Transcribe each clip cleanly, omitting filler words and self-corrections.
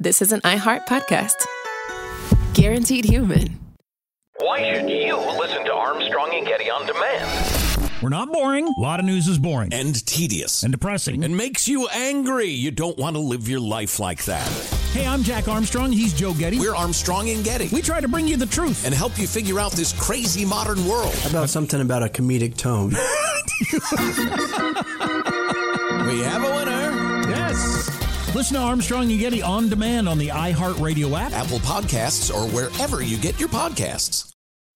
this is an iHeart podcast. Guaranteed human. Why should you listen to Armstrong and Getty on demand? We're not boring. A lot of news is boring. And tedious. And depressing. And makes you angry. You don't want to live your life like that. Hey, I'm Jack Armstrong. He's Joe Getty. We're Armstrong and Getty. We try to bring you the truth. And help you figure out this crazy modern world. How about something about a comedic tone? We have a winner. Yes. Listen to Armstrong and Getty on demand on the iHeartRadio app, Apple Podcasts, or wherever you get your podcasts.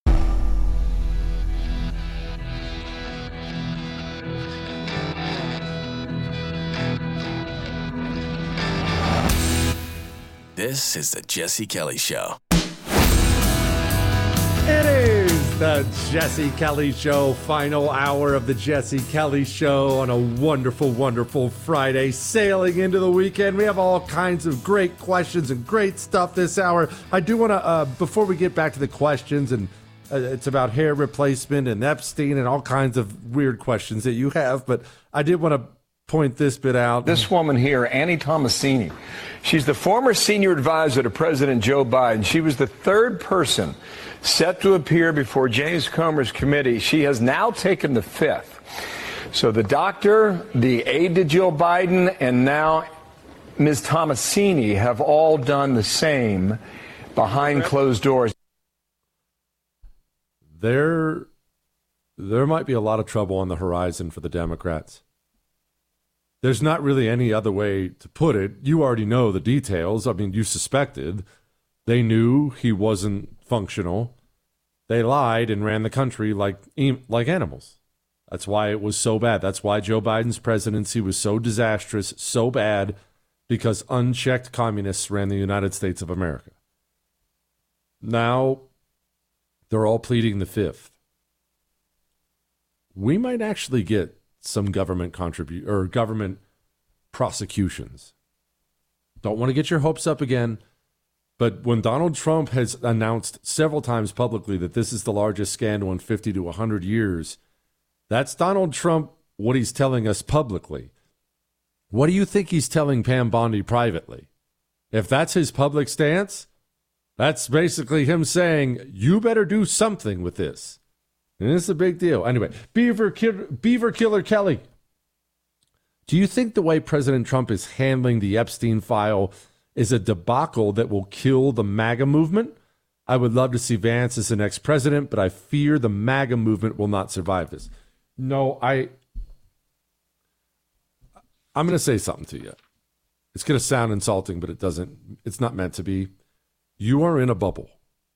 This is the Jesse Kelly Show. It is the Jesse Kelly Show, final hour of the Jesse Kelly Show on a wonderful, wonderful Friday, sailing into the weekend. We have all kinds of great questions and great stuff this hour. I do want to, before we get back to the questions, and it's about hair replacement and Epstein and all kinds of weird questions that you have, but I did want to point this bit out. This woman here, Annie Tomasini, she's the former senior advisor to President Joe Biden. She was the third person set to appear before James Comer's committee. She has now taken the fifth. So the doctor, the aide to Joe Biden, and now Ms. Tomasini have all done the same behind closed doors. There might be a lot of trouble on the horizon for the Democrats. There's not really any other way to put it. You already know the details. I mean, you suspected. They knew he wasn't functional. They lied and ran the country like animals. That's why it was so bad. That's why Joe Biden's presidency was so disastrous, so bad, because unchecked communists ran the United States of America. Now, they're all pleading the fifth. We might actually get some government government prosecutions. Don't want to get your hopes up again, but when Donald Trump has announced several times publicly that this is the largest scandal in 50 to 100 years, that's Donald Trump, what he's telling us publicly. What do you think he's telling Pam Bondi privately? If that's his public stance, that's basically him saying, you better do something with this. And it's a big deal. Anyway, Beaver Killer Kelly, do you think the way President Trump is handling the Epstein file is a debacle that will kill the MAGA movement? I would love to see Vance as the next president, but I fear the MAGA movement will not survive this. No, I'm going to say something to you. It's going to sound insulting, but it's not meant to be. You are in a bubble.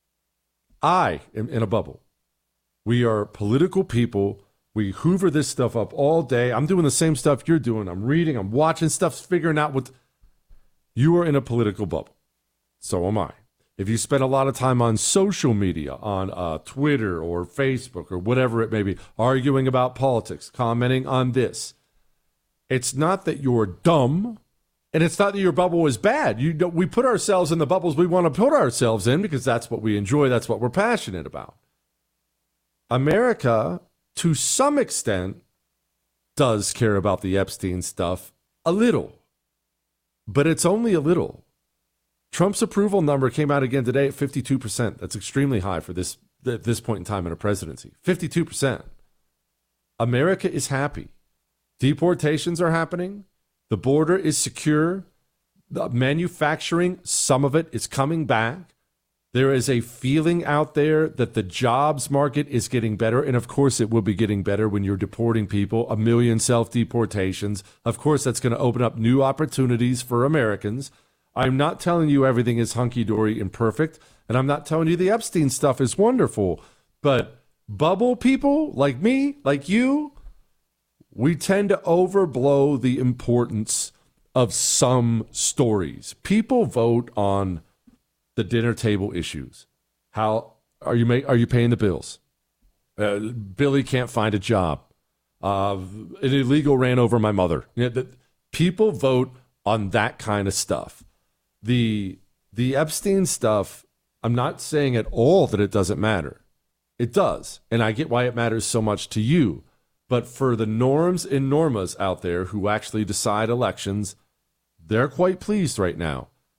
I am in a bubble. We are political people. We hoover this stuff up all day. I'm doing the same stuff you're doing. I'm reading, I'm watching stuff, figuring out what... You are in a political bubble. So am I. If you spend a lot of time on social media, on Twitter or Facebook or whatever it may be, arguing about politics, commenting on this, it's not that you're dumb, and it's not that your bubble is bad. We put ourselves in the bubbles we want to put ourselves in because that's what we enjoy, that's what we're passionate about. America, to some extent, does care about the Epstein stuff a little, but it's only a little. Trump's approval number came out again today at 52%. That's extremely high for this at this point in time in a presidency. 52%. America is happy. Deportations are happening. The border is secure. The manufacturing, some of it is coming back. There is a feeling out there that the jobs market is getting better. And of course, it will be getting better when you're deporting people, 1 million self-deportations. Of course, that's going to open up new opportunities for Americans. I'm not telling you everything is hunky-dory and perfect. And I'm not telling you the Epstein stuff is wonderful. But bubble people like me, like you, we tend to overblow the importance of some stories. People vote on the dinner table issues. How are you paying the bills? Billy can't find a job. An illegal ran over my mother. People vote on that kind of stuff. The Epstein stuff, I'm not saying at all that it doesn't matter. It does, and I get why it matters so much to you. But for the norms and normas out there who actually decide elections, they're quite pleased right now.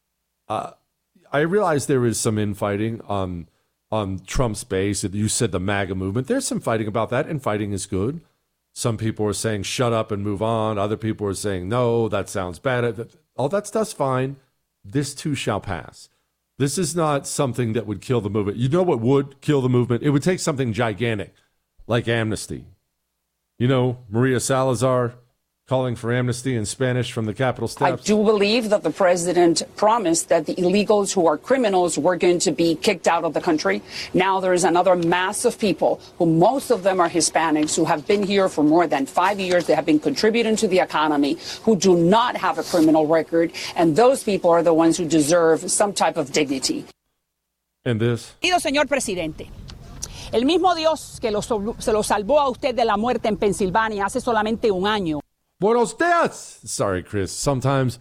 I realize there is some infighting on Trump's base. You said the MAGA movement. There's some fighting about that, and fighting is good. Some people are saying, shut up and move on. Other people are saying, no, that sounds bad. All that stuff's fine. This too shall pass. This is not something that would kill the movement. You know what would kill the movement? It would take something gigantic, like amnesty. You know, Maria Salazar calling for amnesty in Spanish from the Capitol steps. I do believe that the president promised that the illegals who are criminals were going to be kicked out of the country. Now there is another mass of people, who most of them are Hispanics, who have been here for more than 5 years. They have been contributing to the economy, who do not have a criminal record. And those people are the ones who deserve some type of dignity. And this? Señor presidente. El mismo Dios que se lo salvó a usted de la muerte en Pensilvania hace solamente un año. Buenos dias. Sorry, Chris. Sometimes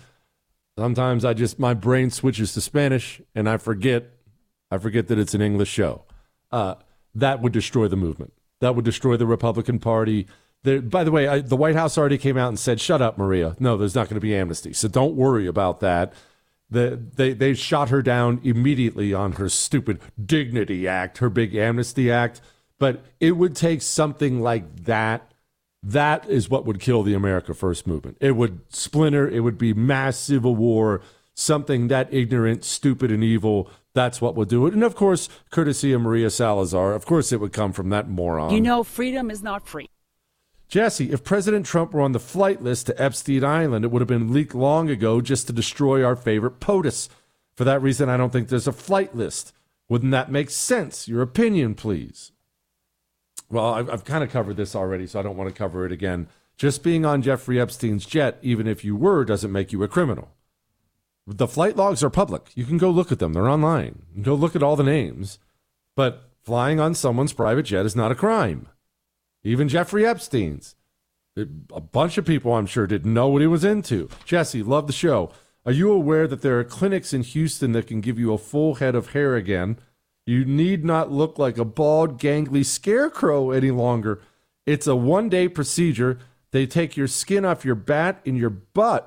my brain switches to Spanish and I forget that it's an English show. That would destroy the movement. That would destroy the Republican Party. By the way, the White House already came out and said, shut up, Maria. No, there's not going to be amnesty. So don't worry about that. They shot her down immediately on her stupid Dignity Act, her big Amnesty Act. But it would take something like that. That is what would kill the America First movement. It would splinter. It would be mass civil war, something that ignorant, stupid, and evil. That's what would do it. And, of course, courtesy of Maria Salazar, of course it would come from that moron. You know, freedom is not free. Jesse, if President Trump were on the flight list to Epstein Island, it would have been leaked long ago just to destroy our favorite POTUS. For that reason, I don't think there's a flight list. Wouldn't that make sense? Your opinion, please. Well, I've kind of covered this already, so I don't want to cover it again. Just being on Jeffrey Epstein's jet, even if you were, doesn't make you a criminal. The flight logs are public. You can go look at them. They're online. You can go look at all the names. But flying on someone's private jet is not a crime. Even Jeffrey Epstein's. A bunch of people, I'm sure, didn't know what he was into. Jesse, love the show. Are you aware that there are clinics in Houston that can give you a full head of hair again? You need not look like a bald, gangly scarecrow any longer. It's a one-day procedure. They take your skin off your back in your butt,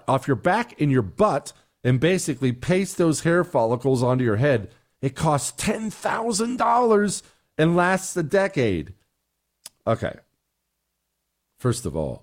and basically paste those hair follicles onto your head. It costs $10,000 and lasts a decade. Okay. First of all,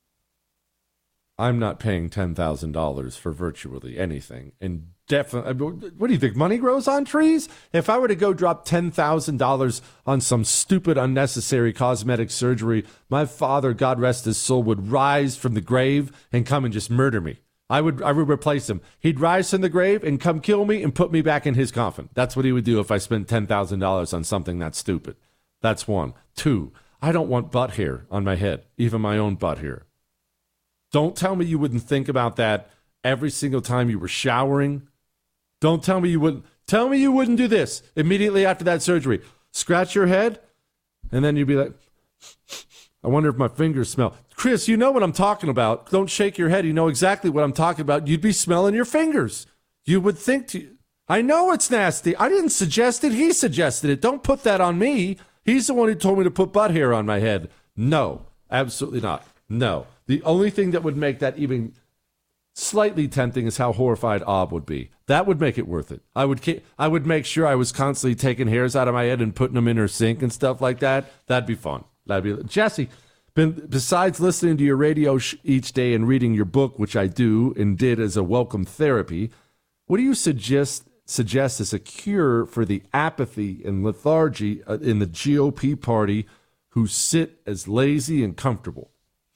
I'm not paying $10,000 for virtually anything. And definitely, what do you think? Money grows on trees? If I were to go drop $10,000 on some stupid, unnecessary cosmetic surgery, my father, God rest his soul, would rise from the grave and come and just murder me. I would replace him. He'd rise from the grave and come kill me and put me back in his coffin. That's what he would do if I spent $10,000 on something that stupid. That's one. Two, I don't want butt hair on my head, even my own butt hair. Don't tell me you wouldn't think about that every single time you were showering. Don't tell me you wouldn't. Tell me you wouldn't do this immediately after that surgery. Scratch your head, and then you'd be like, I wonder if my fingers smell. Chris, you know what I'm talking about. Don't shake your head. You know exactly what I'm talking about. You'd be smelling your fingers. You would think I know it's nasty. I didn't suggest it. He suggested it. Don't put that on me. He's the one who told me to put butt hair on my head. No, absolutely not. No. The only thing that would make that even slightly tempting is how horrified Ob would be. That would make it worth it. I would make sure I was constantly taking hairs out of my head and putting them in her sink and stuff like that. That'd be fun. Jesse, besides listening to your radio each day and reading your book, which I do and did as a welcome therapy, what do you suggest as a cure for the apathy and lethargy in the GOP party who sit as lazy and comfortable?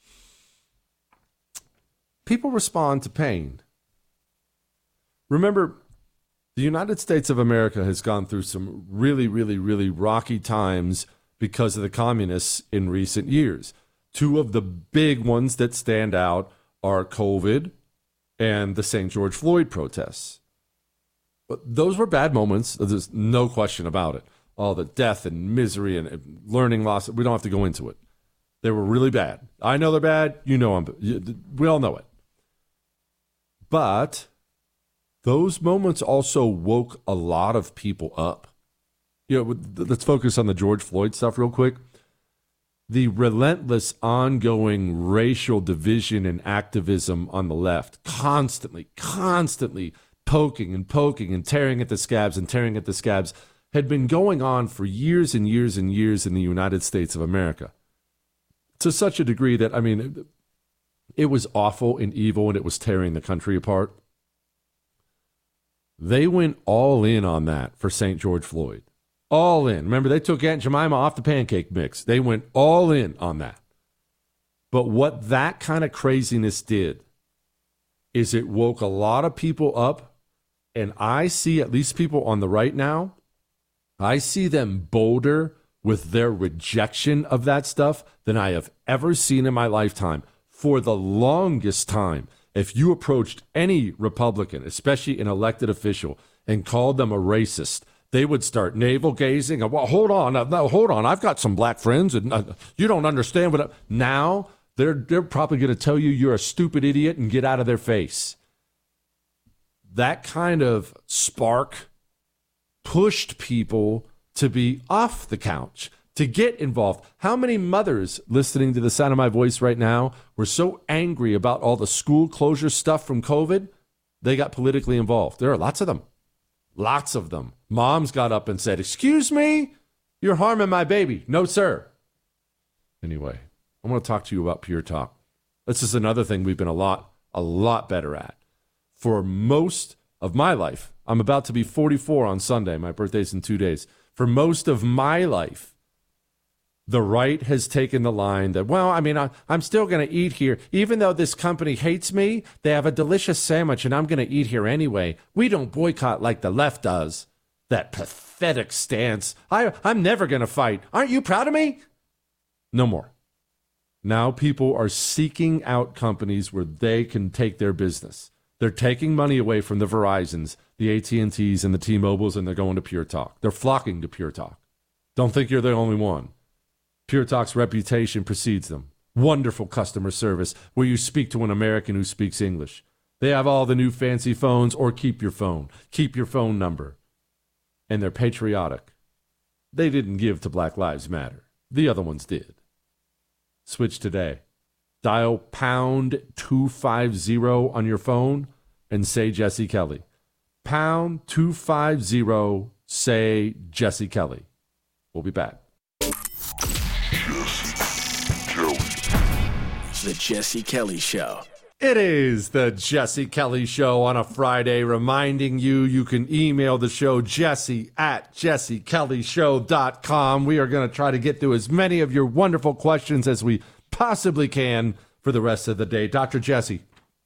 People respond to pain. Remember, the United States of America has gone through some really, really, really rocky times because of the communists in recent years. Two of the big ones that stand out are COVID and the St. George Floyd protests. But those were bad moments. There's no question about it. All the death and misery and learning loss. We don't have to go into it. They were really bad. I know they're bad. You know we all know it. But those moments also woke a lot of people up. Let's focus on the George Floyd stuff real quick. The relentless, ongoing racial division and activism on the left, constantly poking and poking and tearing at the scabs and tearing at the scabs had been going on for years and years and years in the United States of America. To such a degree that, I mean, it was awful and evil and it was tearing the country apart. They went all in on that for St. George Floyd. All in. Remember, they took Aunt Jemima off the pancake mix. They went all in on that. But what that kind of craziness did is it woke a lot of people up. And I see, at least people on the right now, I see them bolder with their rejection of that stuff than I have ever seen in my lifetime. For the longest time, if you approached any Republican, especially an elected official, and called them a racist, they would start navel-gazing. Well, hold on. I've got some black friends, and you don't understand what. Now they're probably going to tell you you're a stupid idiot and get out of their face. That kind of spark pushed people to be off the couch, to get involved. How many mothers listening to the sound of my voice right now were so angry about all the school closure stuff from COVID, they got politically involved? There are lots of them. Lots of them. Moms got up and said, "Excuse me, you're harming my baby." No, sir. Anyway, I want to talk to you about Pure Talk. This is another thing we've been a lot better at. For most of my life, I'm about to be 44 on Sunday. My birthday's in 2 days. For most of my life, the right has taken the line that, well, I mean, I'm still going to eat here. Even though this company hates me, they have a delicious sandwich, and I'm going to eat here anyway. We don't boycott like the left does. That pathetic stance. I'm never going to fight. Aren't you proud of me? No more. Now people are seeking out companies where they can take their business. They're taking money away from the Verizons, the AT&Ts, and the T-Mobiles, and they're going to Pure Talk. They're flocking to Pure Talk. Don't think you're the only one. Pure Talk's reputation precedes them. Wonderful customer service where you speak to an American who speaks English. They have all the new fancy phones, or keep your phone. Keep your phone number. And they're patriotic. They didn't give to Black Lives Matter. The other ones did. Switch today. Dial pound 250 on your phone and say Jesse Kelly. Pound 250, say Jesse Kelly. We'll be back. The Jesse Kelly Show. It is the Jesse Kelly Show on a Friday, reminding you can email the show, jesse@jessekellyshow.com. We are going to try to get through as many of your wonderful questions as we possibly can for the rest of the day. Dr. Jesse.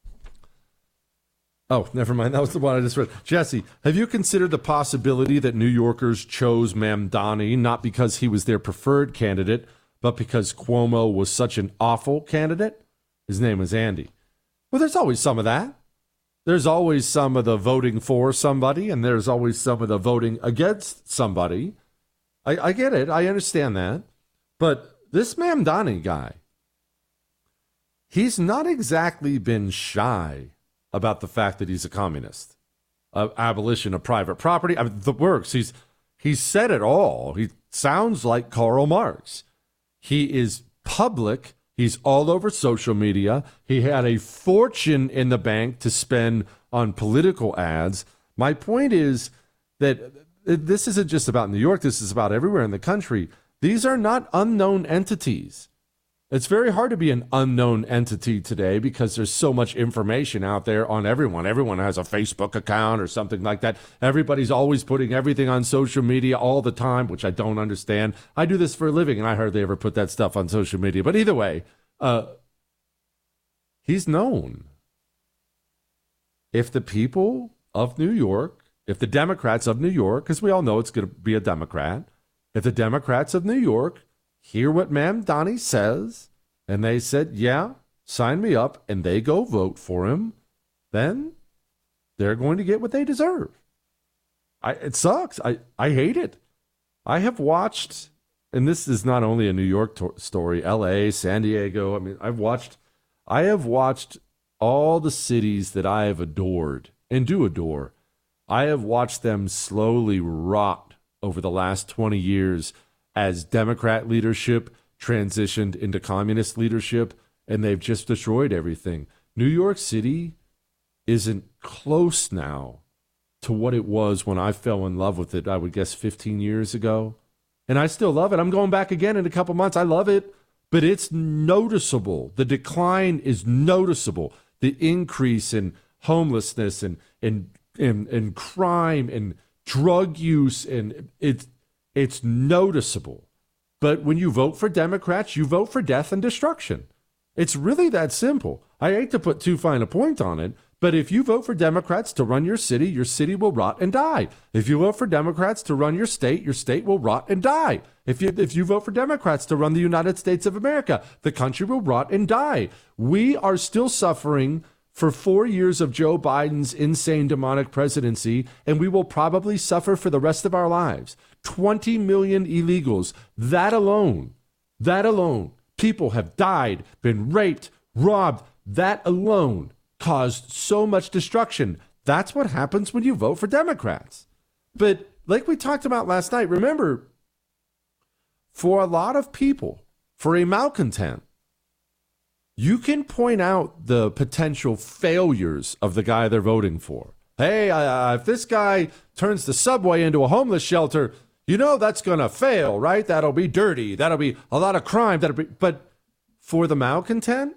Oh, never mind. That was the one I just read. Jesse, have you considered the possibility that New Yorkers chose Mamdani not because he was their preferred candidate, but because Cuomo was such an awful candidate? His name was Andy. Well, there's always some of that. There's always some of the voting for somebody, and there's always some of the voting against somebody. I get it. I understand that. But this Mamdani guy, he's not exactly been shy about the fact that he's a communist. Abolition of private property. I mean, the works. He's said it all. He sounds like Karl Marx. He is public. He's all over social media. He had a fortune in the bank to spend on political ads. My point is that this isn't just about New York. This is about everywhere in the country. These are not unknown entities. It's very hard to be an unknown entity today because there's so much information out there on everyone. Everyone has a Facebook account or something like that. Everybody's always putting everything on social media all the time, which I don't understand. I do this for a living, and I hardly ever put that stuff on social media. But either way, he's known. If the people of New York, if the Democrats of New York, because we all know it's going to be a Democrat, if the Democrats of New York hear what Mamdani says, and they said, yeah, sign me up, and they go vote for him, then they're going to get what they deserve. It sucks. I hate it. I have watched, and this is not only a New York story, LA, San Diego. I mean, I have watched all the cities that I have adored and do adore. I have watched them slowly rot over the last 20 years as Democrat leadership transitioned into communist leadership, and they've just destroyed everything. New York City isn't close now to what it was when I fell in love with it, I would guess 15 years ago. And I still love it. I'm going back again in a couple months. I love it, but it's noticeable. The decline is noticeable. The increase in homelessness and crime and drug use, and it's noticeable. But when you vote for Democrats, you vote for death and destruction. It's really that simple. I hate to put too fine a point on it, but if you vote for Democrats to run your city will rot and die. If you vote for Democrats to run your state will rot and die. If you vote for Democrats to run the United States of America, the country will rot and die. We are still suffering for 4 years of Joe Biden's insane demonic presidency, and we will probably suffer for the rest of our lives. 20 million illegals, that alone, people have died, been raped, robbed, that alone caused so much destruction. That's what happens when you vote for Democrats. But like we talked about last night, remember, for a lot of people, for a malcontent, you can point out the potential failures of the guy they're voting for. Hey, if this guy turns the subway into a homeless shelter, that's going to fail, right? That'll be dirty. That'll be a lot of crime. But for the malcontent,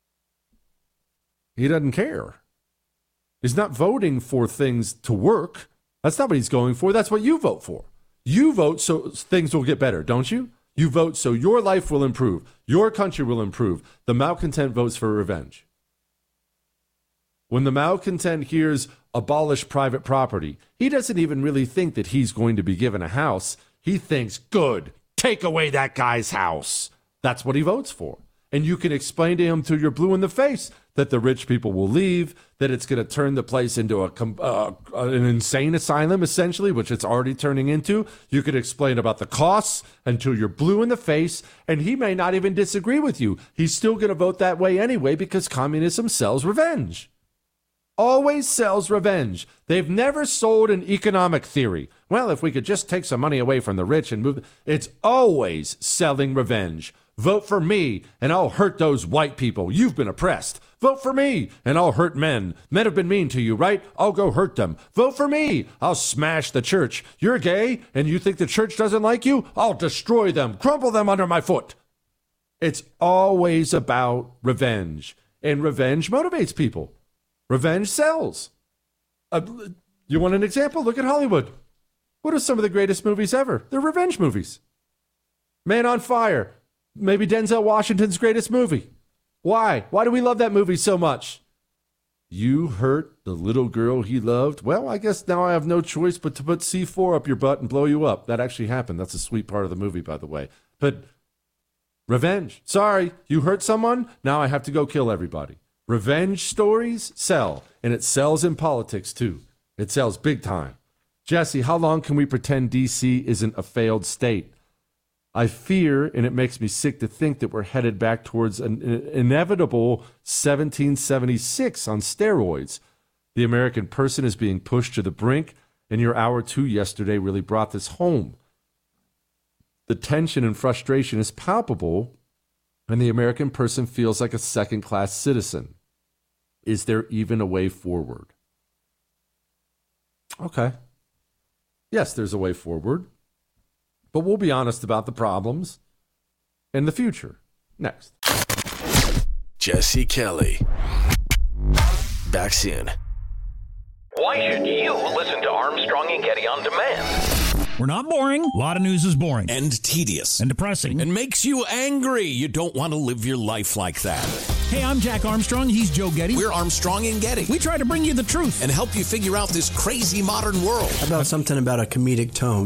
he doesn't care. He's not voting for things to work. That's not what he's going for. That's what you vote for. You vote so things will get better, don't you? You vote so your life will improve. Your country will improve. The malcontent votes for revenge. When the malcontent hears abolish private property, he doesn't even really think that he's going to be given a house. He thinks, good, take away that guy's house. That's what he votes for. And you can explain to him till you're blue in the face that the rich people will leave, that it's going to turn the place into an insane asylum, essentially, which it's already turning into. You could explain about the costs until you're blue in the face, and he may not even disagree with you. He's still going to vote that way anyway because communism sells revenge. Always sells revenge. They've never sold an economic theory. Well, if we could just take some money away from the rich and move, it's always selling revenge. Vote for me, and I'll hurt those white people. You've been oppressed. Vote for me, and I'll hurt men. Men have been mean to you, right? I'll go hurt them. Vote for me. I'll smash the church. You're gay, and you think the church doesn't like you? I'll destroy them, crumple them under my foot. It's always about revenge, and revenge motivates people. Revenge sells. You want an example? Look at Hollywood. What are some of the greatest movies ever? They're revenge movies. Man on Fire. Maybe Denzel Washington's greatest movie. Why? Why do we love that movie so much? You hurt the little girl he loved? Well, I guess now I have no choice but to put C4 up your butt and blow you up. That actually happened. That's a sweet part of the movie, by the way. But revenge. Sorry, you hurt someone? Now I have to go kill everybody. Revenge stories sell, and it sells in politics, too. It sells big time. Jesse, how long can we pretend D.C. isn't a failed state? I fear, and it makes me sick to think that we're headed back towards an inevitable 1776 on steroids. The American person is being pushed to the brink, and your hour 2 yesterday really brought this home. The tension and frustration is palpable, and the American person feels like a second-class citizen. Is there even a way forward? Okay. Yes, there's a way forward. But we'll be honest about the problems and the future. Next. Jesse Kelly. Back soon. Why should you listen to Armstrong and Getty on demand? We're not boring. A lot of news is boring. And tedious. And depressing. And makes you angry. You don't want to live your life like that. Hey, I'm Jack Armstrong. He's Joe Getty. We're Armstrong and Getty. We try to bring you the truth. And help you figure out this crazy modern world. How about something about a comedic tone?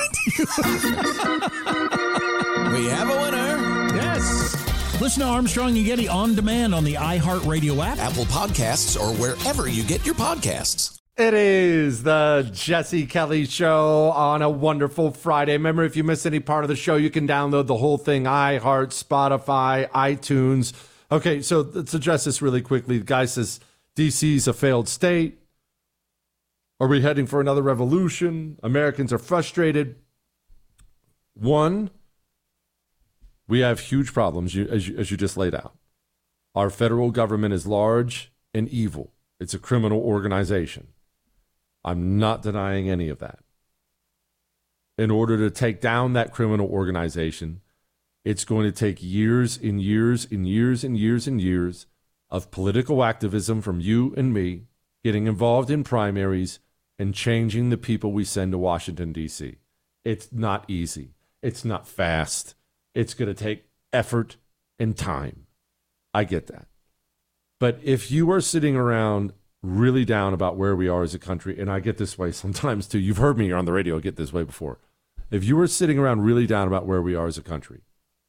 We have a winner. Yes. Listen to Armstrong and Getty on demand on the iHeartRadio app, Apple Podcasts, or wherever you get your podcasts. It is the Jesse Kelly Show on a wonderful Friday. Remember, if you miss any part of the show, you can download the whole thing, iHeart, Spotify, iTunes. Okay, so let's address this really quickly. The guy says DC's a failed state. Are we heading for another revolution? Americans are frustrated. One, we have huge problems, as you just laid out. Our federal government is large and evil. It's a criminal organization. I'm not denying any of that. In order to take down that criminal organization, it's going to take years and years and years and years and years of political activism from you and me, getting involved in primaries and changing the people we send to Washington, D.C. It's not easy. It's not fast. It's going to take effort and time. I get that. But if you are sitting around really down about where we are as a country, and I get this way sometimes too, you've heard me on the radio get this way before. If you are sitting around really down about where we are as a country,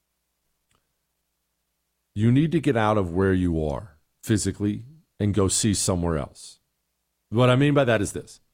you need to get out of where you are physically and go see somewhere else. What I mean by that is this.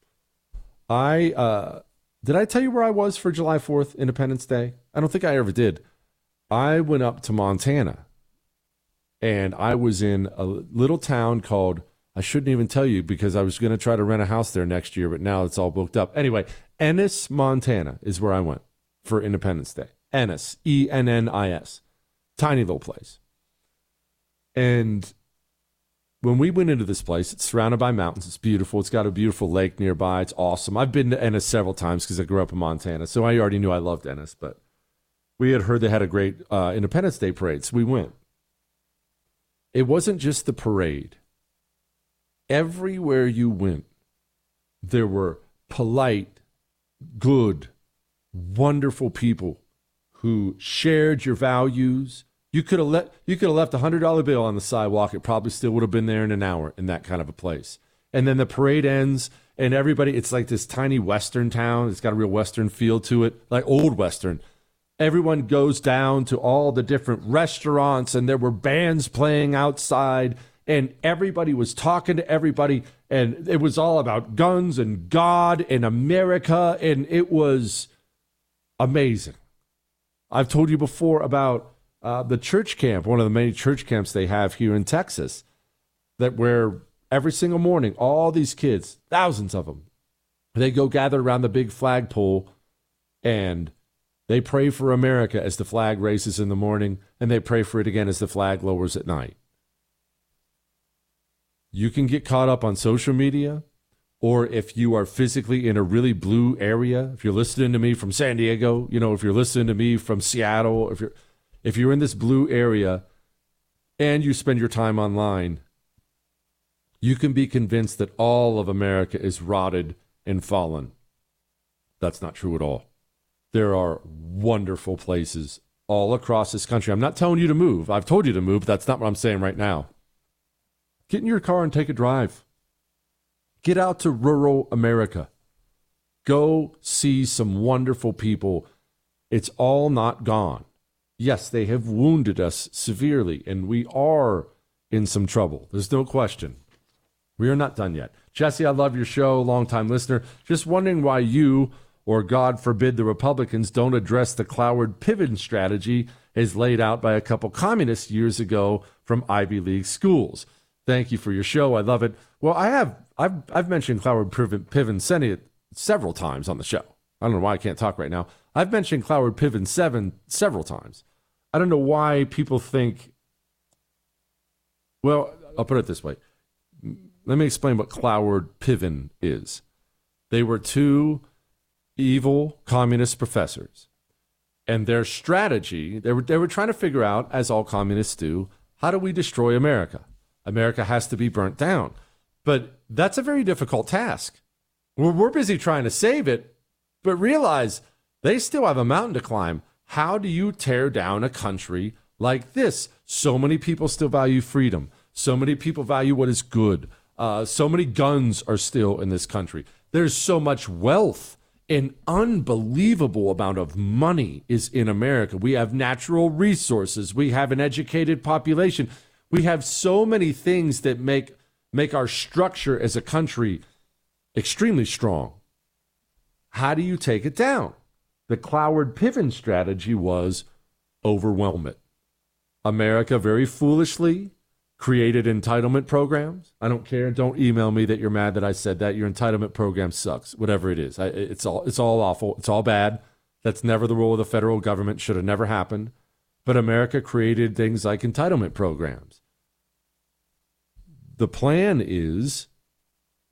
Did I tell you where I was for July 4th, Independence Day? I don't think I ever did. I went up to Montana, and I was in a little town called, I shouldn't even tell you because I was going to try to rent a house there next year, but now it's all booked up. Anyway, Ennis, Montana is where I went for Independence Day. Ennis, E-N-N-I-S. Tiny little place. And when we went into this place, it's surrounded by mountains. It's beautiful. It's got a beautiful lake nearby. It's awesome. I've been to Ennis several times because I grew up in Montana, so I already knew I loved Ennis, but we had heard they had a great Independence Day parade, so we went. It wasn't just the parade. Everywhere you went, there were polite, good, wonderful people who shared your values. You could have left a $100 bill on the sidewalk. It probably still would have been there in an hour in that kind of a place. And then the parade ends, and everybody, it's like this tiny Western town. It's got a real Western feel to it, like old Western. Everyone goes down to all the different restaurants, and there were bands playing outside, and everybody was talking to everybody, and it was all about guns and God and America, and it was amazing. I've told you before about the church camp, one of the many church camps they have here in Texas, that where every single morning, all these kids, thousands of them, they go gather around the big flagpole, and they pray for America as the flag raises in the morning, and they pray for it again as the flag lowers at night. You can get caught up on social media, or if you are physically in a really blue area, if you're listening to me from San Diego, if you're listening to me from Seattle, if you're in this blue area and you spend your time online, you can be convinced that all of America is rotted and fallen. That's not true at all. There are wonderful places all across this country. I'm not telling you to move. I've told you to move, but that's not what I'm saying right now. Get in your car and take a drive. Get out to rural America. Go see some wonderful people. It's all not gone. Yes, they have wounded us severely, and we are in some trouble. There's no question. We are not done yet. Jesse, I love your show, longtime listener. Just wondering why you, or God forbid the Republicans, don't address the Cloward-Piven strategy as laid out by a couple communists years ago from Ivy League schools. Thank you for your show. I love it. Well, I've mentioned Cloward-Piven several times on the show. I don't know why I can't talk right now. I've mentioned Cloward-Piven several times. I don't know why people think, well, I'll put it this way. Let me explain what Cloward-Piven is. They were two evil communist professors, and their strategy, they were trying to figure out, as all communists do, how do we destroy America? America has to be burnt down. But that's a very difficult task. We're busy trying to save it, but realize they still have a mountain to climb. How do you tear down a country like this? So many people still value freedom. So many people value what is good. So many guns are still in this country. There's so much wealth. An unbelievable amount of money is in America. We have natural resources. We have an educated population. We have so many things that make our structure as a country extremely strong. How do you take it down? The Cloward-Piven strategy was overwhelm it. America very foolishly created entitlement programs. I don't care. Don't email me that you're mad that I said that. Your entitlement program sucks. Whatever it is. It's all awful. It's all bad. That's never the role of the federal government. Should have never happened. But America created things like entitlement programs. The plan is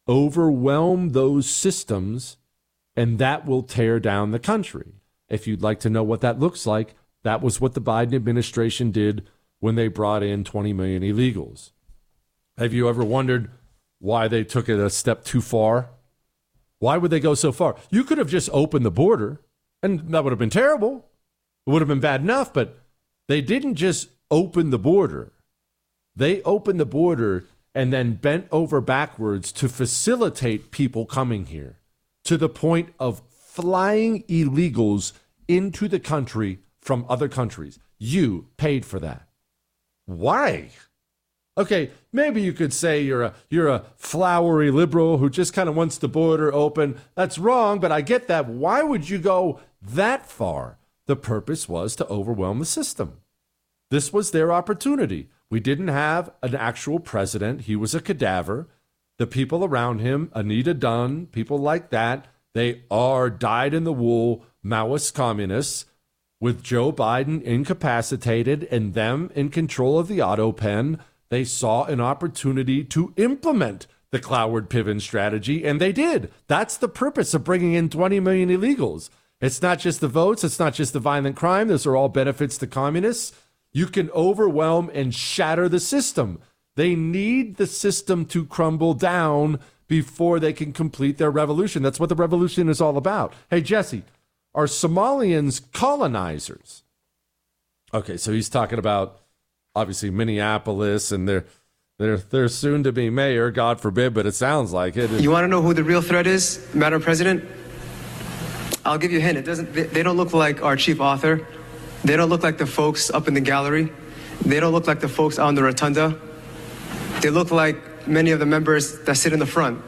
overwhelm those systems, and that will tear down the country. If you'd like to know what that looks like, that was what the Biden administration did when they brought in 20 million illegals. Have you ever wondered why they took it a step too far? Why would they go so far? You could have just opened the border, and that would have been terrible. It would have been bad enough, but they didn't just open the border. They opened the border and then bent over backwards to facilitate people coming here to the point of flying illegals into the country from other countries. You paid for that. Why? Okay, maybe you could say you're a flowery liberal who just kind of wants the border open. That's wrong, but I get that. Why would you go that far? The purpose was to overwhelm the system. This was their opportunity. We didn't have an actual president. He was a cadaver. The people around him, Anita Dunn, people like that, they are dyed-in-the-wool Maoist communists with Joe Biden incapacitated and them in control of the auto pen. They saw an opportunity to implement the Cloward-Piven strategy, and they did. That's the purpose of bringing in 20 million illegals. It's not just the votes. It's not just the violent crime. Those are all benefits to communists. You can overwhelm and shatter the system. They need the system to crumble down before they can complete their revolution. That's what the revolution is all about. Hey, Jesse, are Somalians colonizers? Okay, so he's talking about, obviously, Minneapolis and their soon-to-be mayor, God forbid, but it sounds like it. You want to know who the real threat is, Madam President? I'll give you a hint. They don't look like our chief author. They don't look like the folks up in the gallery. They don't look like the folks out in the rotunda. They look like many of the members that sit in the front.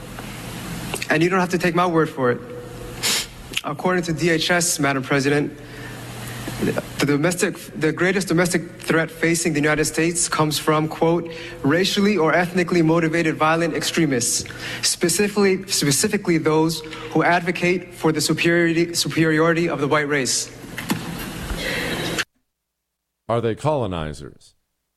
And you don't have to take my word for it. According to DHS, Madam President, the greatest domestic threat facing the United States comes from, quote, racially or ethnically motivated violent extremists, specifically those who advocate for the superiority of the white race. Are they colonizers?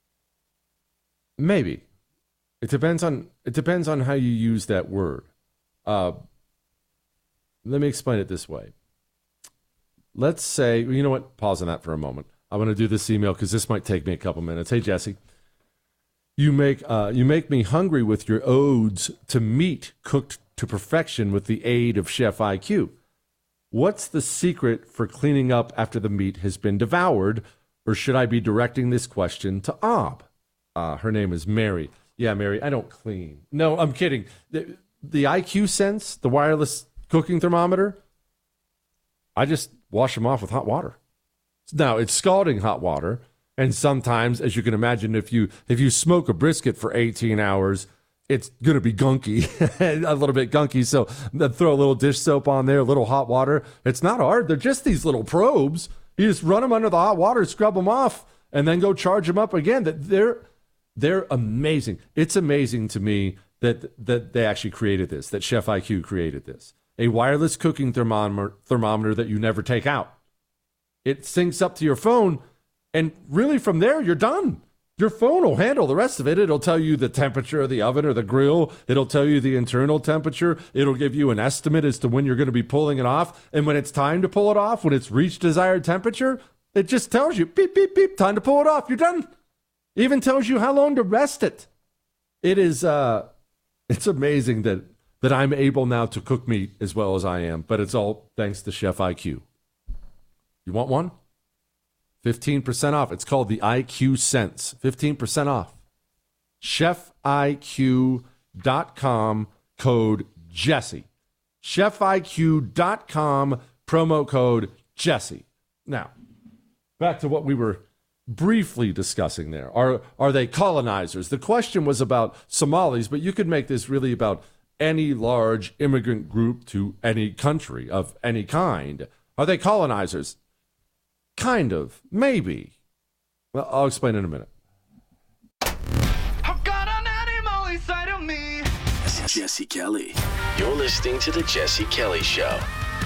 Maybe. It depends on how you use that word. Let me explain it this way. Let's say, you know what? Pause on that for a moment. I want to do this email because this might take me a couple minutes. Hey, Jesse, you make me hungry with your odes to meat cooked to perfection with the aid of Chef IQ. What's the secret for cleaning up after the meat has been devoured? Or should I be directing this question to Ob? Her name is Mary. Yeah, Mary, I don't clean. No, I'm kidding. The IQ Sense, the wireless cooking thermometer, I just wash them off with hot water. Now, it's scalding hot water, and sometimes, as you can imagine, if you smoke a brisket for 18 hours, it's going to be gunky, a little bit gunky, so throw a little dish soap on there, a little hot water. It's not hard. They're just these little probes. You just run them under the hot water, scrub them off, and then go charge them up again. They're amazing. It's amazing to me that they actually created this, that Chef IQ created this. A wireless cooking thermometer that you never take out. It syncs up to your phone, and really from there, you're done. Your phone will handle the rest of it. It'll tell you the temperature of the oven or the grill. It'll tell you the internal temperature. It'll give you an estimate as to when you're going to be pulling it off. And when it's time to pull it off, when it's reached desired temperature, it just tells you, beep, beep, beep, time to pull it off. You're done. It even tells you how long to rest it. It is, it's amazing that I'm able now to cook meat as well as I am, but it's all thanks to Chef IQ. You want one? 15% off. It's called the IQ Sense. 15% off. ChefIQ.com, code Jesse. ChefIQ.com, promo code Jesse. Now, back to what we were briefly discussing there. Are they colonizers? The question was about Somalis, but you could make this really about any large immigrant group to any country of any kind. Are they colonizers? Kind of. Maybe. Well, I'll explain in a minute. I've got an animal inside of me. This is Jesse Kelly. You're listening to The Jesse Kelly Show.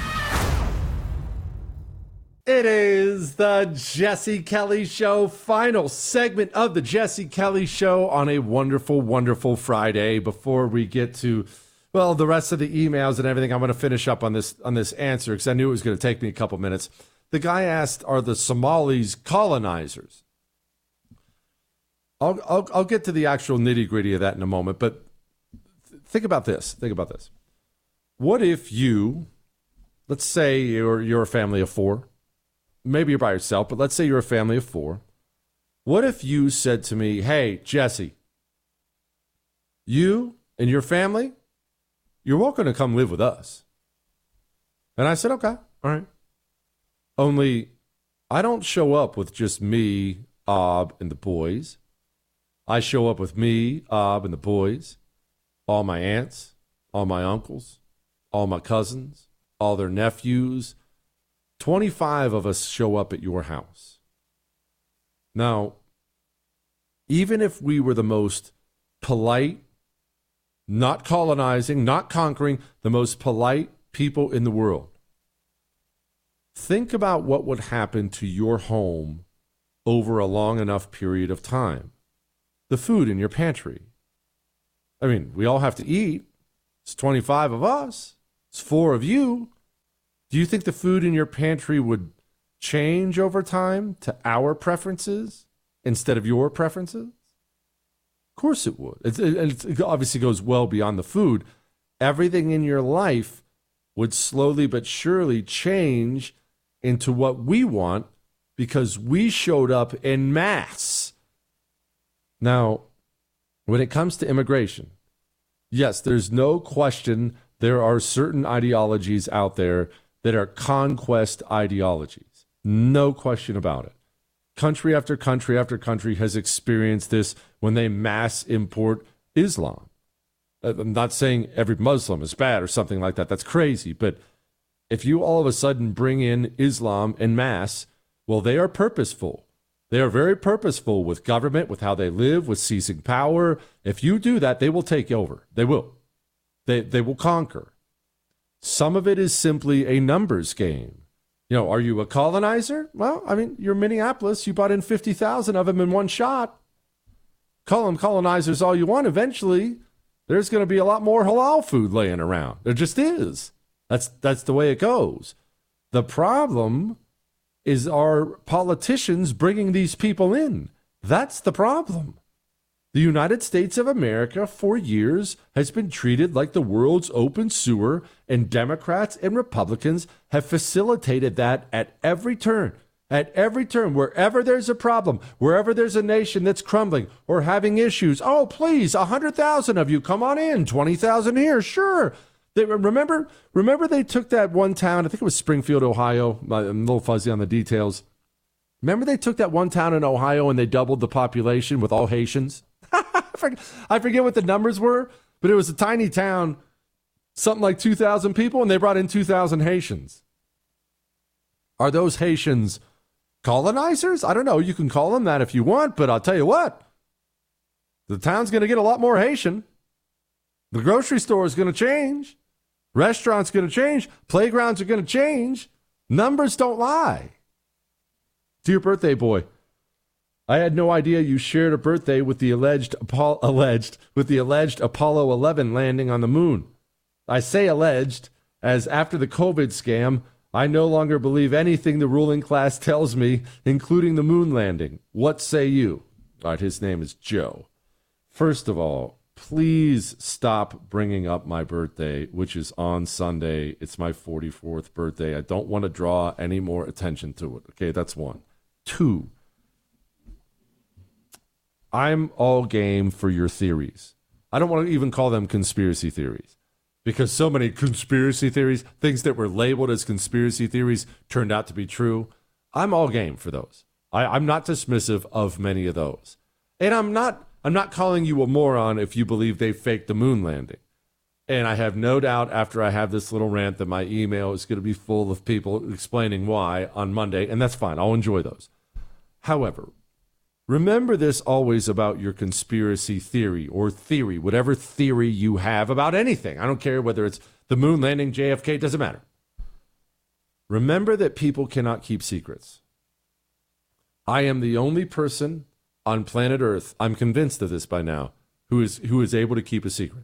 It is the Jesse Kelly Show, final segment of the Jesse Kelly Show on a wonderful, wonderful Friday. Before we get to Well, the rest of the emails and everything, I'm going to finish up on this answer because I knew it was going to take me a couple minutes. The guy asked, "Are the Somalis colonizers?" I'll get to the actual nitty gritty of that in a moment, but think about this. What if you, let's say you're a family of 4, maybe you're by yourself, but let's say you're a family of 4. What if you said to me, "Hey, Jesse, you and your family, you're welcome to come live with us." And I said, "Okay, all right. Only I don't show up with just me, Ob, and the boys. I show up with me, Ob, and the boys, all my aunts, all my uncles, all my cousins, all their nephews. 25 of us show up at your house." Now, even if we were the most polite, not colonizing, not conquering, the most polite people in the world, think about what would happen to your home over a long enough period of time. The food in your pantry. I mean, we all have to eat. It's 25 of us. It's 4 of you. Do you think the food in your pantry would change over time to our preferences instead of your preferences? Of course it would. It obviously goes well beyond the food. Everything in your life would slowly but surely change into what we want because we showed up en masse. Now, when it comes to immigration, yes, there's no question there are certain ideologies out there that are conquest ideologies. No question about it. Country after country after country has experienced this when they mass import Islam. I'm not saying every Muslim is bad or something like that. That's crazy. But if you all of a sudden bring in Islam en masse, well, they are purposeful. They are very purposeful with government, with how they live, with seizing power. If you do that, they will take over. They will. They will conquer. Some of it is simply a numbers game. You know, are you a colonizer? Well, I mean, you're Minneapolis. You brought in 50,000 of them in one shot. Call them colonizers all you want. Eventually, there's going to be a lot more halal food laying around. There just is. That's the way it goes. The problem is our politicians bringing these people in. That's the problem. The United States of America for years has been treated like the world's open sewer, and Democrats and Republicans have facilitated that at every turn. At every turn, wherever there's a problem, wherever there's a nation that's crumbling or having issues, oh, please, 100,000 of you, come on in, 20,000 here, sure. Remember they took that one town, I think it was Springfield, Ohio. I'm a little fuzzy on the details. Remember they took that one town in Ohio and they doubled the population with all Haitians? I forget what the numbers were, but it was a tiny town, something like 2,000 people, and they brought in 2,000 Haitians. Are those Haitians colonizers? I don't know. You can call them that if you want, but I'll tell you what. The town's going to get a lot more Haitian. The grocery store is going to change. Restaurants going to change. Playgrounds are going to change. Numbers don't lie. Dear birthday boy, I had no idea you shared a birthday with the alleged Apollo 11 landing on the moon. I say alleged, as after the COVID scam, I no longer believe anything the ruling class tells me, including the moon landing. What say you? All right, his name is Joe. First of all, please stop bringing up my birthday, which is on Sunday. It's my 44th birthday. I don't want to draw any more attention to it. Okay, that's one. 2, I'm all game for your theories. I don't want to even call them conspiracy theories because so many conspiracy theories, things that were labeled as conspiracy theories, turned out to be true. I'm all game for those. I'm not dismissive of many of those. And I'm not calling you a moron if you believe they faked the moon landing. And I have no doubt after I have this little rant that my email is going to be full of people explaining why on Monday, and that's fine. I'll enjoy those. However, remember this always about your conspiracy theory or theory, whatever theory you have about anything. I don't care whether it's the moon landing, JFK, it doesn't matter. Remember that people cannot keep secrets. I am the only person on planet Earth, I'm convinced of this by now, who is able to keep a secret.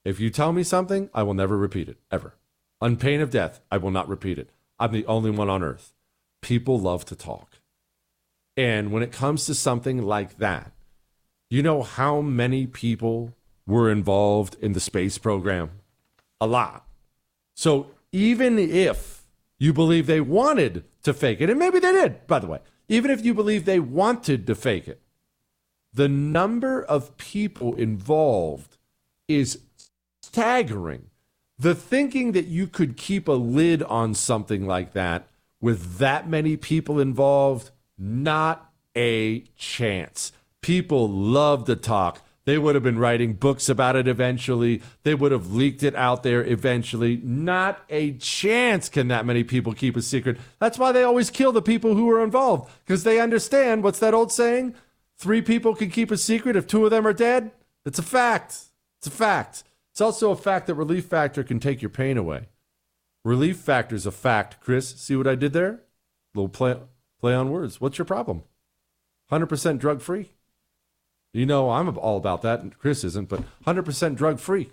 If you tell me something, I will never repeat it, ever. On pain of death, I will not repeat it. I'm the only one on earth. People love to talk. And when it comes to something like that, you know how many people were involved in the space program? A lot. So even if you believe they wanted to fake it, and maybe they did, by the way, even if you believe they wanted to fake it, the number of people involved is staggering. The thinking that you could keep a lid on something like that with that many people involved, not a chance. People love to talk. They would have been writing books about it eventually. They would have leaked it out there eventually. Not a chance can that many people keep a secret. That's why they always kill the people who are involved, because they understand, what's that old saying? 3 people can keep a secret if 2 of them are dead. It's a fact. It's a fact. It's also a fact that Relief Factor can take your pain away. Relief Factor is a fact. Chris, see what I did there? Little play on words. What's your problem? 100% drug-free. You know I'm all about that, and Chris isn't, but 100% drug-free.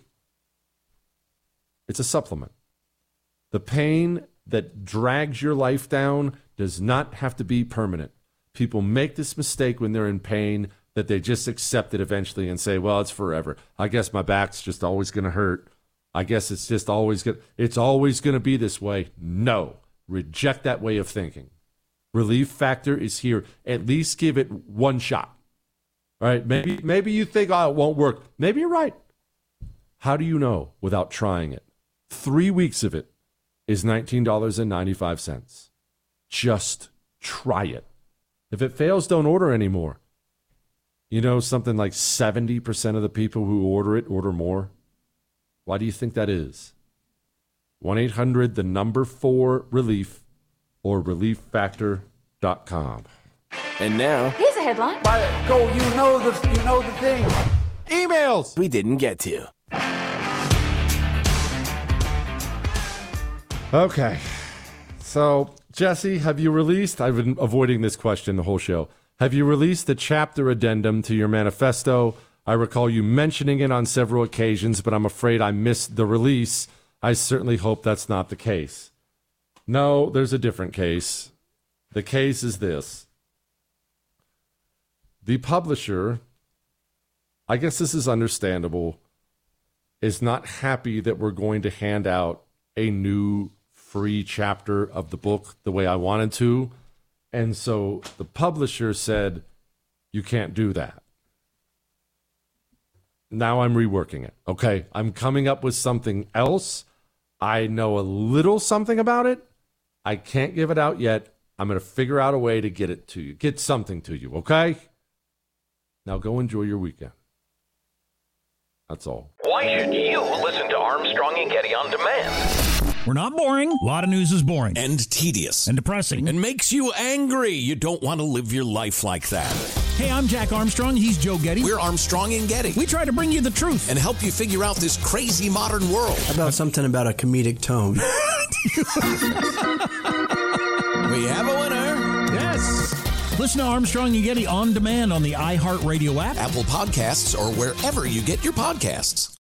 It's a supplement. The pain that drags your life down does not have to be permanent. People make this mistake when they're in pain, that they just accept it eventually and say, well, it's forever. I guess my back's just always going to hurt. I guess it's just always going to be this way. No. Reject that way of thinking. Relief Factor is here. At least give it one shot. All right, maybe you think, oh, it won't work. Maybe you're right. How do you know without trying it? 3 weeks of it is $19.95. Just try it. If it fails, don't order anymore. You know, something like 70% of the people who order it order more. Why do you think that is? 1-800-4-RELIEF or relieffactor.com. And now, here's a headline. Go, you know the thing. Emails we didn't get to. Okay. So, Jesse, have you released, I've been avoiding this question the whole show. Have you released the chapter addendum to your manifesto? I recall you mentioning it on several occasions, but I'm afraid I missed the release. I certainly hope that's not the case. No, there's a different case. The case is this. The publisher, I guess this is understandable, is not happy that we're going to hand out a new free chapter of the book the way I wanted to. And so the publisher said, you can't do that. Now I'm reworking it. Okay, I'm coming up with something else. I know a little something about it. I can't give it out yet. I'm going to figure out a way to get it to you, get something to you, okay? Now go enjoy your weekend. That's all. Why should you listen to Armstrong and Getty on demand? We're not boring. A lot of news is boring. And tedious. And depressing. And makes you angry. You don't want to live your life like that. Hey, I'm Jack Armstrong. He's Joe Getty. We're Armstrong and Getty. We try to bring you the truth. And help you figure out this crazy modern world. How about something about a comedic tone? We have a winner. Yes. Listen to Armstrong and Getty on demand on the iHeartRadio app, Apple Podcasts, or wherever you get your podcasts.